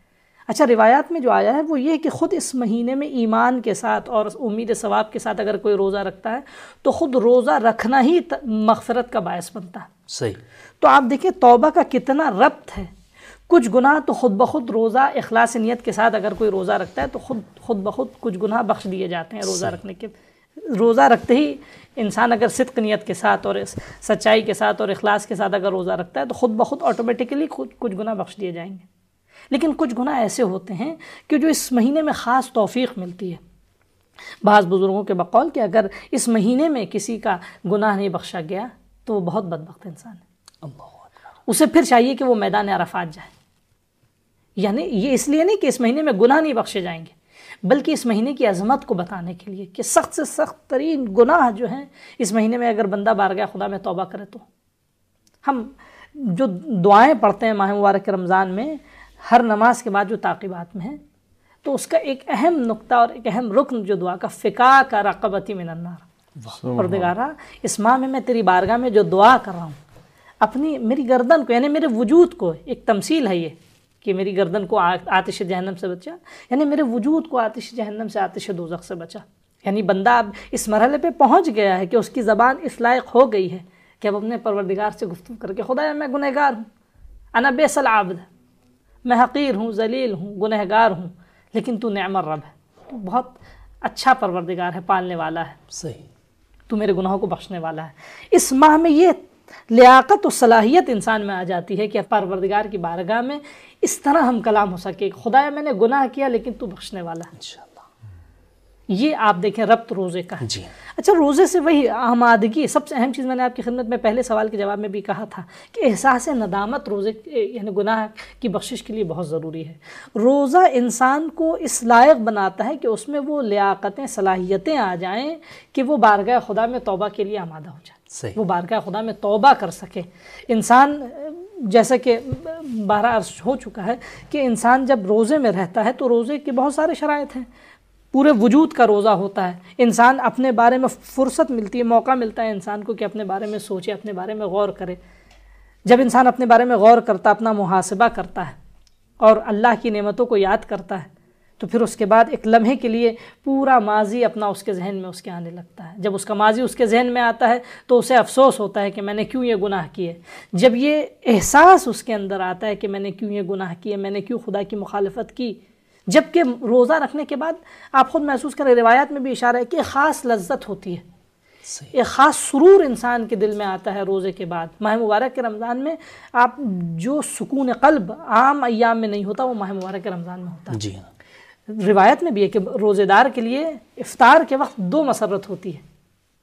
اچھا روایات میں جو آیا ہے وہ یہ کہ خود اس مہینے میں ایمان کے ساتھ اور امید ثواب کے ساتھ اگر کوئی روزہ رکھتا ہے تو خود روزہ رکھنا ہی مغفرت کا باعث بنتا ہے. صحیح. تو آپ دیکھیں توبہ کا کتنا ربط ہے. کچھ گناہ تو خود بخود روزہ اخلاص نیت کے ساتھ اگر کوئی روزہ رکھتا ہے تو خود خود بخود کچھ گناہ بخش دیے جاتے ہیں روزہ رکھنے کے. روزہ رکھتے ہی انسان اگر صدق نیت کے ساتھ اور سچائی کے ساتھ اور اخلاص کے ساتھ اگر روزہ رکھتا ہے تو خود بخود آٹومیٹکلی خود کچھ گناہ بخش دیے جائیں گے. لیکن کچھ گناہ ایسے ہوتے ہیں کہ جو اس مہینے میں خاص توفیق ملتی ہے. بعض بزرگوں کے بقول کہ اگر اس مہینے میں کسی کا گناہ نہیں بخشا گیا تو وہ بہت بدبخت انسان ہے. اسے پھر چاہیے کہ وہ میدان عرفات جائے. یعنی یہ اس لیے نہیں کہ اس مہینے میں گناہ نہیں بخشے جائیں گے بلکہ اس مہینے کی عظمت کو بتانے کے لیے کہ سخت سے سخت ترین گناہ جو ہیں اس مہینے میں اگر بندہ بارگاہ خدا میں توبہ کرے تو. ہم جو دعائیں پڑھتے ہیں ماہ مبارک رمضان میں ہر نماز کے بعد جو تعقیبات میں ہیں تو اس کا ایک اہم نقطہ اور ایک اہم رکن جو دعا کا فقا کا رقبتی من النار. پروردگارا اس ماہ میں میں تیری بارگاہ میں جو دعا کر رہا ہوں اپنی میری گردن کو یعنی میرے وجود کو، ایک تمثیل ہے یہ کہ میری گردن کو آتش جہنم سے بچا، یعنی میرے وجود کو آتش جہنم سے آتش دوزخ سے بچا. یعنی بندہ اب اس مرحلے پہ پہنچ گیا ہے کہ اس کی زبان اس لائق ہو گئی ہے کہ اب اپنے پروردگار سے گفتگو کر کے خدایا میں گنہگار ہوں، انا بیس العبد، میں حقیر ہوں، ذلیل ہوں، گنہگار ہوں، لیکن تو نعم الرب ہے، تو بہت اچھا پروردگار ہے، پالنے والا ہے. صحیح. تو میرے گناہوں کو بخشنے والا ہے. اس ماہ میں یہ لیاقت و صلاحیت انسان میں آ جاتی ہے کہ پروردگار کی بارگاہ میں اس طرح ہم کلام ہو سکے خدایا میں نے گناہ کیا لیکن تو بخشنے والا ہے. انشاءاللہ. یہ آپ دیکھیں ربط روزے کا. جی. اچھا روزے سے وہی آمادگی، سب سے اہم چیز میں نے آپ کی خدمت میں پہلے سوال کے جواب میں بھی کہا تھا کہ احساس ندامت روزے یعنی گناہ کی بخشش کے لیے بہت ضروری ہے. روزہ انسان کو اس لائق بناتا ہے کہ اس میں وہ لیاقتیں صلاحیتیں آ جائیں کہ وہ بارگاہ خدا میں توبہ کے لیے آمادہ ہو جائے. صحیح. وہ بارگاہ خدا میں توبہ کر سکے. انسان جیسا کہ بارہ عرض ہو چکا ہے کہ انسان جب روزے میں رہتا ہے تو روزے کے بہت سارے شرائط ہیں. پورے وجود کا روزہ ہوتا ہے. انسان اپنے بارے میں فرصت ملتی ہے، موقع ملتا ہے انسان کو کہ اپنے بارے میں سوچے، اپنے بارے میں غور کرے. جب انسان اپنے بارے میں غور کرتا، اپنا محاسبہ کرتا ہے اور اللہ کی نعمتوں کو یاد کرتا ہے تو پھر اس کے بعد ایک لمحے کے لیے پورا ماضی اپنا اس کے ذہن میں اس کے آنے لگتا ہے. جب اس کا ماضی اس کے ذہن میں آتا ہے تو اسے افسوس ہوتا ہے کہ میں نے کیوں یہ گناہ کیے. جب یہ احساس اس کے اندر آتا ہے کہ میں نے کیوں یہ گناہ کیے، میں نے کیوں خدا کی مخالفت کی، جبکہ روزہ رکھنے کے بعد آپ خود محسوس کریں، روایات میں بھی اشارہ ہے کہ ایک خاص لذت ہوتی ہے. ایک خاص سرور انسان کے دل میں آتا ہے روزے کے بعد. ماہ مبارک کے رمضان میں آپ جو سکون قلب عام ایام میں نہیں ہوتا وہ ماہ مبارک کے رمضان میں ہوتا ہے. جی ہاں. روایت میں بھی ہے کہ روزے دار کے لیے افطار کے وقت دو مسرت ہوتی ہے.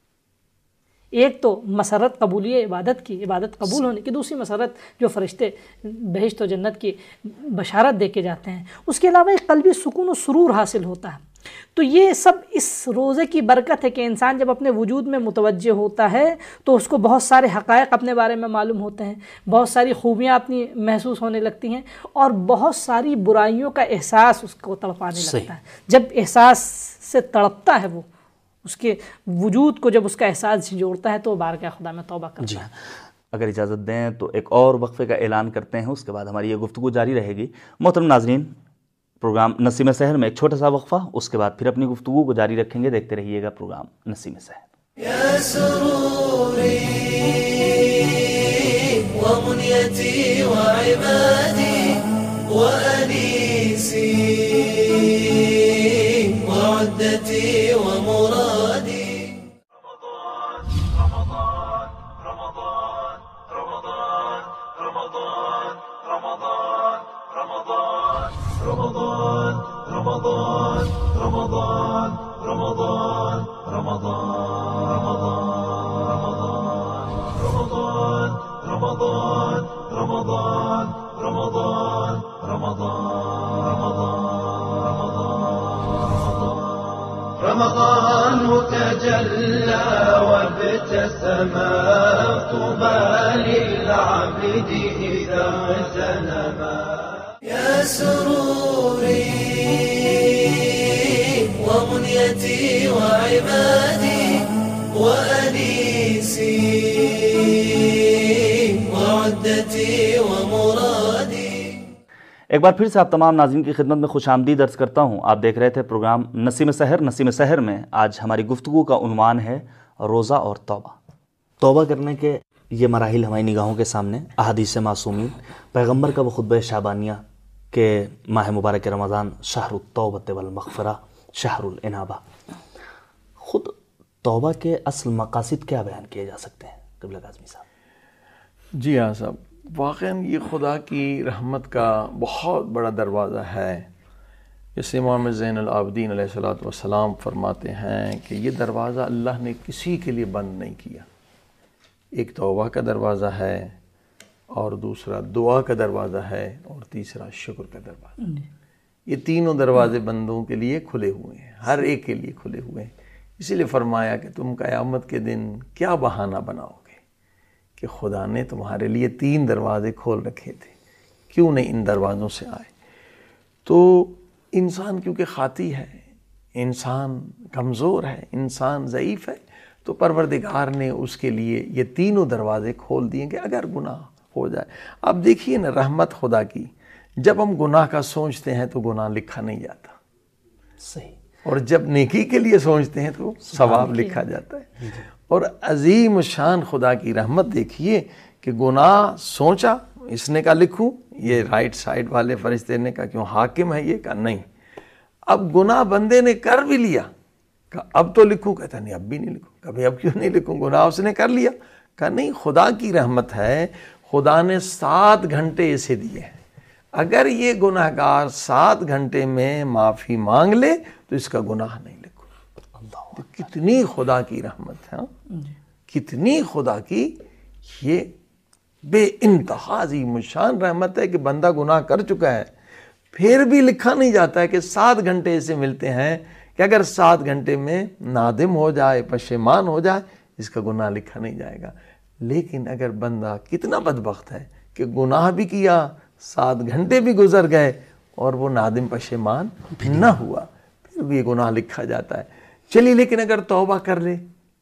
ایک تو مسرت قبولی عبادت کی، عبادت قبول ہونے کی، دوسری مسرت جو فرشتے بہشت و جنت کی بشارت دے کے جاتے ہیں. اس کے علاوہ ایک قلبی سکون و سرور حاصل ہوتا ہے. تو یہ سب اس روزے کی برکت ہے کہ انسان جب اپنے وجود میں متوجہ ہوتا ہے تو اس کو بہت سارے حقائق اپنے بارے میں معلوم ہوتے ہیں، بہت ساری خوبیاں اپنی محسوس ہونے لگتی ہیں اور بہت ساری برائیوں کا احساس اس کو تڑپانے لگتا ہے. جب احساس سے تڑپتا ہے وہ، اس کے وجود کو جب اس کا احساس جھنجھوڑتا ہے تو بارگاہ خدا میں توبہ کرتا ہے. جی. اگر اجازت دیں تو ایک اور وقفے کا اعلان کرتے ہیں، اس کے بعد ہماری یہ گفتگو جاری رہے گی. محترم ناظرین، پروگرام نسیم سحر میں ایک چھوٹا سا وقفہ، اس کے بعد پھر اپنی گفتگو کو جاری رکھیں گے. دیکھتے رہیے گا پروگرام نسیم سحر. یا سروری ومنیتی وعبادی وانیسی وعدتی ومرادی. رمضان تجلى وابتسم طوبى للعبد إذا اغتنم. يا سروري ومنيتي وعبادي وأنيسي وعدتي ومرادي. ایک بار پھر سے آپ تمام ناظرین کی خدمت میں خوش آمدید عرض کرتا ہوں. آپ دیکھ رہے تھے پروگرام نسیم سحر. نسیم سحر میں آج ہماری گفتگو کا عنوان ہے روزہ اور توبہ. توبہ کرنے کے یہ مراحل ہماری نگاہوں کے سامنے. احادیث معصومین، پیغمبر کا وہ خطبہ شعبانیہ کہ ماہ مبارک رمضان شہر التوبہ والمغفرہ شہر الانابہ. خود توبہ کے اصل مقاصد کیا بیان کیے جا سکتے ہیں قبلہ اعظمی صاحب؟ جی ہاں صاحب، واقعاً یہ خدا کی رحمت کا بہت بڑا دروازہ ہے. جیسے امام زین العابدین علیہ الصلوۃ والسلام فرماتے ہیں کہ یہ دروازہ اللہ نے کسی کے لیے بند نہیں کیا. ایک توبہ کا دروازہ ہے، اور دوسرا دعا کا دروازہ ہے، اور تیسرا شکر کا دروازہ. یہ تینوں دروازے بندوں کے لیے کھلے ہوئے ہیں، ہر ایک کے لیے کھلے ہوئے ہیں. اسی لیے فرمایا کہ تم قیامت کے دن کیا بہانہ بناؤ گے کہ خدا نے تمہارے لیے تین دروازے کھول رکھے تھے، کیوں نہیں ان دروازوں سے آئے؟ تو انسان کیونکہ خاطی ہے، انسان کمزور ہے، انسان ضعیف ہے، تو پروردگار نے اس کے لیے یہ تینوں دروازے کھول دیے کہ اگر گناہ ہو جائے. اب دیکھیے نا رحمت خدا کی، جب ہم گناہ کا سوچتے ہیں تو گناہ لکھا نہیں جاتا، صحیح. اور جب نیکی کے لیے سوچتے ہیں تو ثواب لکھا جاتا ہے. اور عظیم شان خدا کی رحمت دیکھیے کہ گناہ سوچا، اس نے کہا لکھوں، یہ رائٹ سائڈ والے فرشتے نے کہا کیوں حاکم ہے یہ؟ کہا نہیں. اب گناہ بندے نے کر بھی لیا، کہا اب تو لکھوں، کہتا نہیں اب بھی نہیں لکھوں. کبھی اب کیوں نہیں لکھوں؟ گناہ اس نے کر لیا. کہا نہیں، خدا کی رحمت ہے، خدا نے سات گھنٹے اسے دیے ہیں. اگر یہ گناہ گار سات گھنٹے میں معافی مانگ لے تو اس کا گناہ نہیں لکھو. تو کتنی خدا کی رحمت ہے، کتنی خدا کی یہ بے انتہا عظیم شان رحمت ہے کہ بندہ گناہ کر چکا ہے، پھر بھی لکھا نہیں جاتا ہے کہ سات گھنٹے اسے ملتے ہیں کہ اگر سات گھنٹے میں نادم ہو جائے، پشیمان ہو جائے، اس کا گناہ لکھا نہیں جائے گا. لیکن اگر بندہ کتنا بدبخت ہے کہ گناہ بھی کیا، سات گھنٹے بھی گزر گئے اور وہ نادم پشیمان نہ ہوا، پھر بھی گناہ لکھا جاتا ہے. چلیے لیکن اگر توبہ کر لے،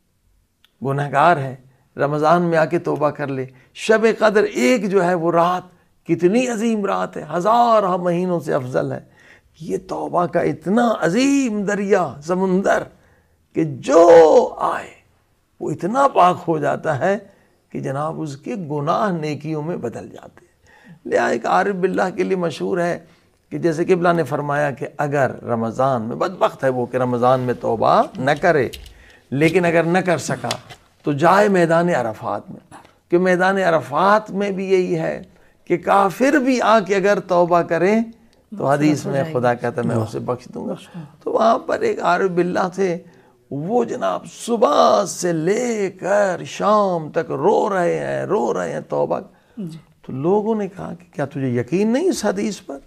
گناہگار ہے، رمضان میں آ کے توبہ کر لے. شب قدر ایک جو ہے وہ رات کتنی عظیم رات ہے، ہزار مہینوں سے افضل ہے. یہ توبہ کا اتنا عظیم دریا، سمندر، کہ جو آئے وہ اتنا پاک ہو جاتا ہے کہ جناب اس کے گناہ نیکیوں میں بدل جاتے ہیں. لہٰذا ایک عارف باللہ کے لیے مشہور ہے کہ جیسے قبلہ نے فرمایا کہ اگر رمضان میں، بدبخت ہے وہ کہ رمضان میں توبہ نہ کرے، لیکن اگر نہ کر سکا تو جائے میدان عرفات میں، کہ میدان عرفات میں بھی یہی ہے کہ کافر بھی آ کے اگر توبہ کریں تو حدیث میں خدا کہتا ہے میں اسے بخش دوں گا. تو وہاں پر ایک عارف باللہ تھے، وہ جناب صبح سے لے کر شام تک رو رہے ہیں رو رہے ہیں توبہ. تو لوگوں نے کہا کہ کیا تجھے یقین نہیں اس حدیث پر؟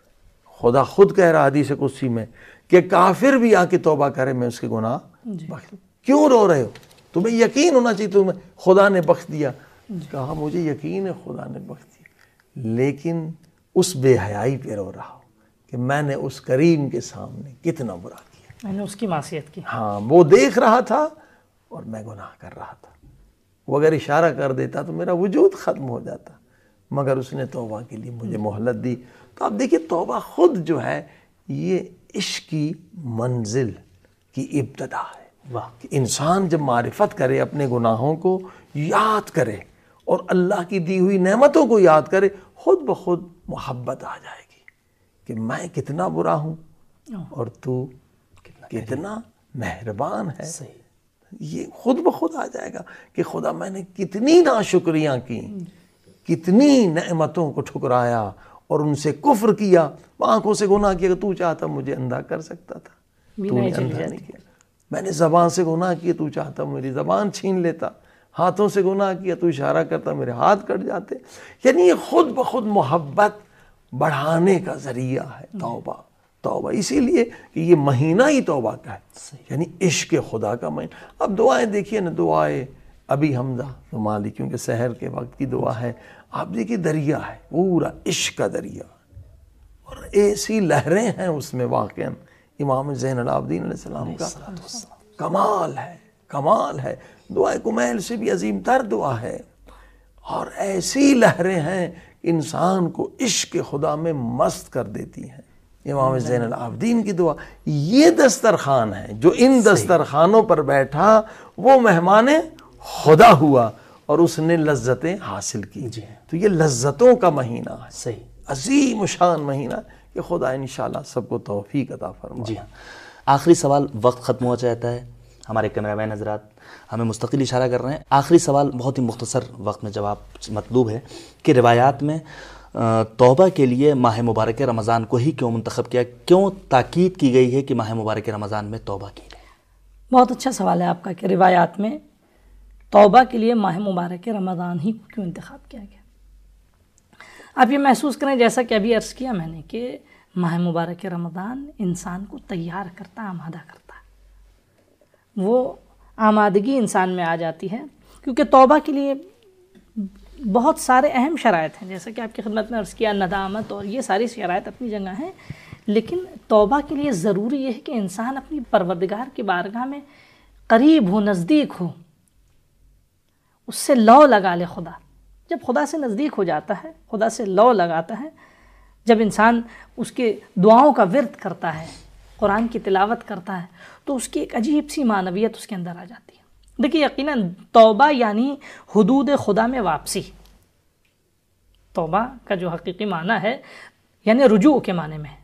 خدا خود کہہ رہا حدیث قدسی میں کہ کافر بھی آ کے توبہ کرے میں اس کے گناہ بخش دوں. کیوں رو رہے ہو؟ تمہیں یقین ہونا چاہیے تمہیں خدا نے بخش دیا. کہا مجھے یقین ہے خدا نے بخش دیا، لیکن اس بے حیائی پہ رو رہا ہوں کہ میں نے اس کریم کے سامنے کتنا برا کیا، میں نے اس کی معصیت کی. ہاں، وہ دیکھ رہا تھا اور میں گناہ کر رہا تھا. وہ اگر اشارہ کر دیتا تو میرا وجود ختم ہو جاتا، مگر اس نے توبہ کے لیے مجھے مہلت دی. تو آپ دیکھیے توبہ خود جو ہے یہ عشق کی منزل کی ابتدا ہے. کہ انسان جب معرفت کرے، اپنے گناہوں کو یاد کرے اور اللہ کی دی ہوئی نعمتوں کو یاد کرے، خود بخود محبت آ جائے گی کہ میں کتنا برا ہوں اور تو کتنا مہربان ہے. یہ خود بخود آ جائے گا کہ خدا میں نے کتنی ناشکریاں کی، کتنی نعمتوں کو ٹھکرایا اور ان سے کفر کیا. آنکھوں سے گناہ کیا کہ تو چاہتا مجھے اندھا کر سکتا تھا، تو نے اندھا نہیں کیا. میں نے زبان سے گناہ کیا، تو چاہتا میری زبان چھین لیتا. ہاتھوں سے گناہ کیا، تو اشارہ کرتا میرے ہاتھ کٹ جاتے. یعنی یہ خود بخود محبت بڑھانے کا ذریعہ ہے توبہ. توبہ اسی لیے کہ یہ مہینہ ہی توبہ کا ہے، یعنی عشق خدا کا مہینہ. اب دعائیں دیکھیے نا، دعائیں ابھی حمزہ مالی، کیونکہ سحر کے وقت کی دعا ہے. آپ دیکھیے دریا ہے، پورا عشق کا دریا، اور ایسی لہریں ہیں اس میں. واقعاً امام زین العابدین علیہ السلام کا کمال ہے، کمال ہے. دعائے کمیل سے بھی عظیم تر دعا ہے، اور ایسی لہریں ہیں انسان کو عشق خدا میں مست کر دیتی ہیں. امام زین العابدین کی دعا. یہ دسترخوان ہے جو ان دسترخوانوں پر بیٹھا وہ مہمان خدا ہوا اور اس نے لذتیں حاصل کی. تو یہ لذتوں کا مہینہ ہے, صحیح, عظیم شان مہینہ کہ خدا انشاءاللہ سب کو توفیق عطا فرمائے. جی ہاں. آخری سوال, وقت ختم ہو جاتا ہے, ہمارے کیمرہ مین حضرات ہمیں مستقل اشارہ کر رہے ہیں. آخری سوال بہت ہی مختصر وقت میں جواب مطلوب ہے کہ روایات میں توبہ کے لیے ماہ مبارک رمضان کو ہی کیوں منتخب کیا, کیوں تاکید کی گئی ہے کہ ماہ مبارک رمضان میں توبہ کی جائے؟ بہت اچھا سوال ہے آپ کا کہ روایات میں توبہ کے لیے ماہ مبارک رمضان ہی کیوں انتخاب کیا گیا. آپ یہ محسوس کریں جیسا کہ ابھی عرض کیا میں نے کہ ماہ مبارک رمضان انسان کو تیار کرتا, آمادہ کرتا ہے. وہ آمادگی انسان میں آ جاتی ہے کیونکہ توبہ کے لیے بہت سارے اہم شرائط ہیں, جیسا کہ آپ کی خدمت میں عرض کیا, ندامت اور یہ ساری شرائط اپنی جگہ ہیں, لیکن توبہ کے لیے ضروری یہ ہے کہ انسان اپنی پروردگار کی بارگاہ میں قریب ہو, نزدیک ہو, اس سے لو لگا لے خدا. جب خدا سے نزدیک ہو جاتا ہے, خدا سے لو لگاتا ہے, جب انسان اس کے دعاؤں کا ورد کرتا ہے, قرآن کی تلاوت کرتا ہے, تو اس کی ایک عجیب سی معنویت اس کے اندر آ جاتی ہے. دیکھیے یقیناً توبہ یعنی حدود خدا میں واپسی. توبہ کا جو حقیقی معنی ہے یعنی رجوع کے معنی میں.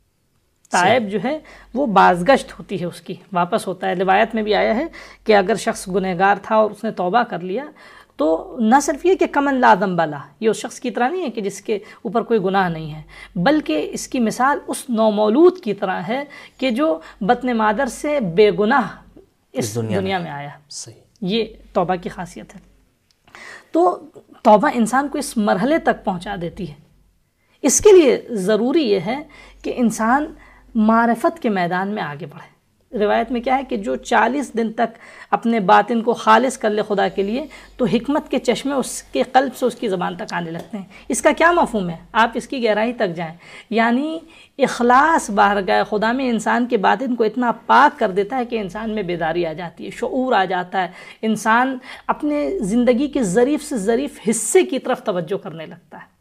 تائب جو ہے وہ بازگشت ہوتی ہے, اس کی واپس ہوتا ہے. روایت میں بھی آیا ہے کہ اگر شخص گنہگار تھا اور اس نے توبہ کر لیا تو نہ صرف یہ کہ کمن لا ذنب لہ, یہ اس شخص کی طرح نہیں ہے کہ جس کے اوپر کوئی گناہ نہیں ہے, بلکہ اس کی مثال اس نومولود کی طرح ہے کہ جو بطن مادر سے بے گناہ اس دنیا, دنیا میں آیا. صحیح. یہ توبہ کی خاصیت ہے. تو توبہ انسان کو اس مرحلے تک پہنچا دیتی ہے. اس کے لیے ضروری یہ ہے کہ انسان معرفت کے میدان میں آگے بڑھے. روایت میں کیا ہے کہ جو چالیس دن تک اپنے باطن کو خالص کر لے خدا کے لیے تو حکمت کے چشمے اس کے قلب سے اس کی زبان تک آنے لگتے ہیں. اس کا کیا مفہوم ہے؟ آپ اس کی گہرائی تک جائیں. یعنی اخلاص بارگاہ خدا میں انسان کے باطن کو اتنا پاک کر دیتا ہے کہ انسان میں بیداری آ جاتی ہے, شعور آ جاتا ہے, انسان اپنے زندگی کے ظریف سے ظریف حصے کی طرف توجہ کرنے لگتا ہے.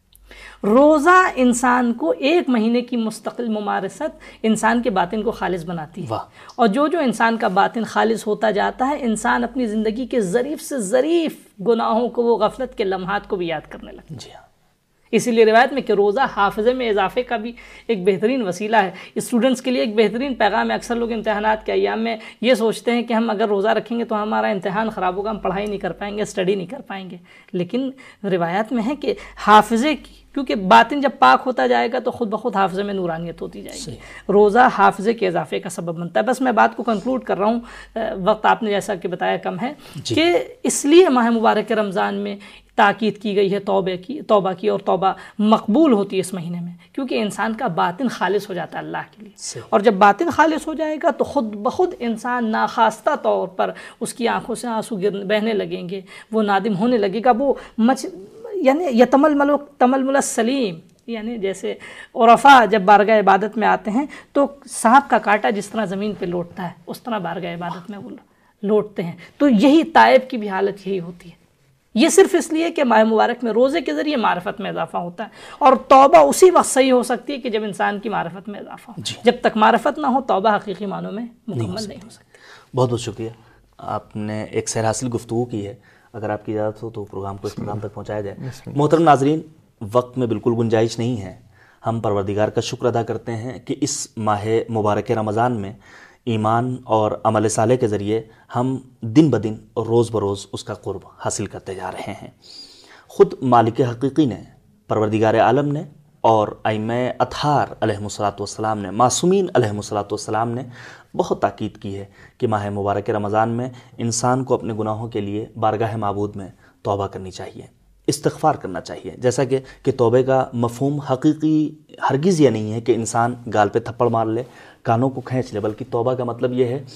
روزہ انسان کو ایک مہینے کی مستقل ممارست انسان کے باطن کو خالص بناتی ہے. اور جو جو انسان کا باطن خالص ہوتا جاتا ہے, انسان اپنی زندگی کے ظریف سے ظریف گناہوں کو, وہ غفلت کے لمحات کو بھی یاد کرنے لگتا ہے. جی ہاں. اسی لیے روایت میں کہ روزہ حافظے میں اضافے کا بھی ایک بہترین وسیلہ ہے. اسٹوڈنٹس کے لیے ایک بہترین پیغام ہے. اکثر لوگ امتحانات کے ایام میں یہ سوچتے ہیں کہ ہم اگر روزہ رکھیں گے تو ہمارا امتحان خراب ہوگا, ہم پڑھائی نہیں کر پائیں گے, اسٹڈی نہیں کر پائیں گے. لیکن روایات میں ہے کہ حافظے کی, کیونکہ باطن جب پاک ہوتا جائے گا تو خود بخود حافظے میں نورانیت ہوتی جائے گی. روزہ حافظے کے اضافے کا سبب بنتا ہے. بس میں بات کو کنکلوڈ کر رہا ہوں, وقت آپ نے جیسا کہ بتایا کم ہے, کہ اس لیے ماہ مبارک رمضان میں تاکید کی گئی ہے توبہ کی توبہ کی اور توبہ مقبول ہوتی ہے اس مہینے میں, کیونکہ انسان کا باطن خالص ہو جاتا ہے اللہ کے لیے. اور جب باطن خالص ہو جائے گا تو خود بخود انسان ناخواستہ طور پر اس کی آنکھوں سے آنسو گر بہنے لگیں گے, وہ نادم ہونے لگے گا. وہ مچ یعنی یتململ تململ السلیم, یعنی جیسے عرفاء جب بارگاہ عبادت میں آتے ہیں تو سانپ کا کانٹا جس طرح زمین پہ لوٹتا ہے اس طرح بارگاہ عبادت میں وہ لوٹتے ہیں. تو یہی تائب کی بھی حالت یہی ہوتی ہے. یہ صرف اس لیے کہ ماہ مبارک میں روزے کے ذریعے معرفت میں اضافہ ہوتا ہے, اور توبہ اسی وقت صحیح ہو سکتی ہے کہ جب انسان کی معرفت میں اضافہ ہو. جب تک معرفت نہ ہو توبہ حقیقی معنوں میں مکمل نہیں ہو سکتی. بہت بہت شکریہ, آپ نے ایک سیر حاصل گفتگو کی ہے. اگر آپ کی اجازت ہو تو پروگرام کو اختتام تک پہنچایا جائے. محترم ناظرین, وقت میں بالکل گنجائش نہیں ہے. ہم پروردگار کا شکر ادا کرتے ہیں کہ اس ماہ مبارک رمضان میں ایمان اور عمل صالح کے ذریعے ہم دن بدن اور روز بروز اس کا قرب حاصل کرتے جا رہے ہیں. خود مالک حقیقی نے, پروردگار عالم نے اور ائمہ اطہار علیہم الصلوۃ والسلام نے, معصومین علیہم الصلوۃ والسلام نے بہت تاکید کی ہے کہ ماہ مبارک رمضان میں انسان کو اپنے گناہوں کے لیے بارگاہ معبود میں توبہ کرنی چاہیے, استغفار کرنا چاہیے. جیسا کہ کہ توبے کا مفہوم حقیقی ہرگز یہ نہیں ہے کہ انسان گال پہ تھپڑ مار لے, کانوں کو کھینچ لے, بلکہ توبہ کا مطلب یہ ہے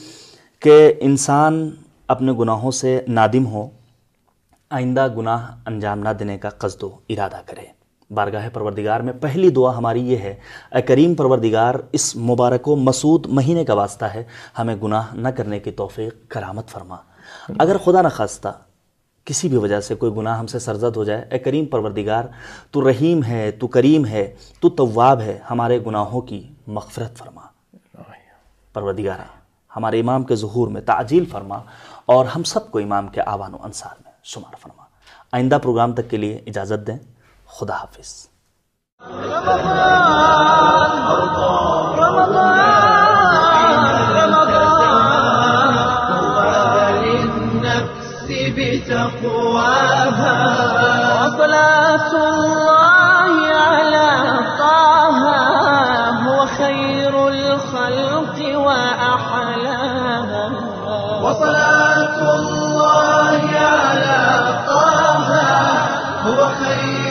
کہ انسان اپنے گناہوں سے نادم ہو, آئندہ گناہ انجام نہ دینے کا قصد و ارادہ کرے. بارگاہ پروردگار میں پہلی دعا ہماری یہ ہے, اے کریم پروردگار, اس مبارک و مسعود مہینے کا واسطہ ہے, ہمیں گناہ نہ کرنے کی توفیق کرامت فرما. اگر خدا نخواستہ کسی بھی وجہ سے کوئی گناہ ہم سے سرزد ہو جائے، اے کریم پروردگار تو رحیم ہے، تو کریم ہے، تو تواب ہے، ہمارے گناہوں کی مغفرت فرما۔ پروردگارہ ہمارے امام کے ظہور میں تعجیل فرما اور ہم سب کو امام کے آوان و انصار میں شمار فرما۔ آئندہ پروگرام تک کے لیے اجازت دیں، خدا حافظ۔ بتقواها وصلاة الله على طه هو خير الخلق وأحلاها وصلاة الله على طه هو خير